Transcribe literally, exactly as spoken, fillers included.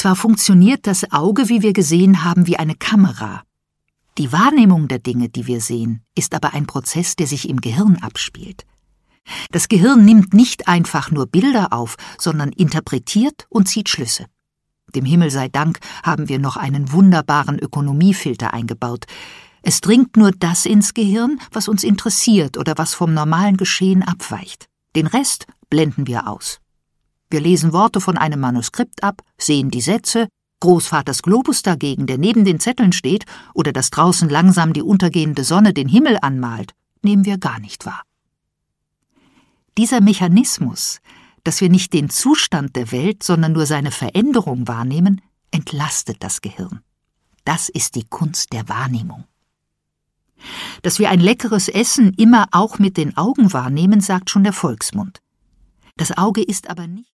Zwar funktioniert das Auge, wie wir gesehen haben, wie eine Kamera. Die Wahrnehmung der Dinge, die wir sehen, ist aber ein Prozess, der sich im Gehirn abspielt. Das Gehirn nimmt nicht einfach nur Bilder auf, sondern interpretiert und zieht Schlüsse. Dem Himmel sei Dank haben wir noch einen wunderbaren Ökonomiefilter eingebaut. Es dringt nur das ins Gehirn, was uns interessiert oder was vom normalen Geschehen abweicht. Den Rest blenden wir aus. Wir lesen Worte von einem Manuskript ab, sehen die Sätze. Großvaters Globus dagegen, der neben den Zetteln steht, oder dass draußen langsam die untergehende Sonne den Himmel anmalt, nehmen wir gar nicht wahr. Dieser Mechanismus, dass wir nicht den Zustand der Welt, sondern nur seine Veränderung wahrnehmen, entlastet das Gehirn. Das ist die Kunst der Wahrnehmung. Dass wir ein leckeres Essen immer auch mit den Augen wahrnehmen, sagt schon der Volksmund. Das Auge ist aber nicht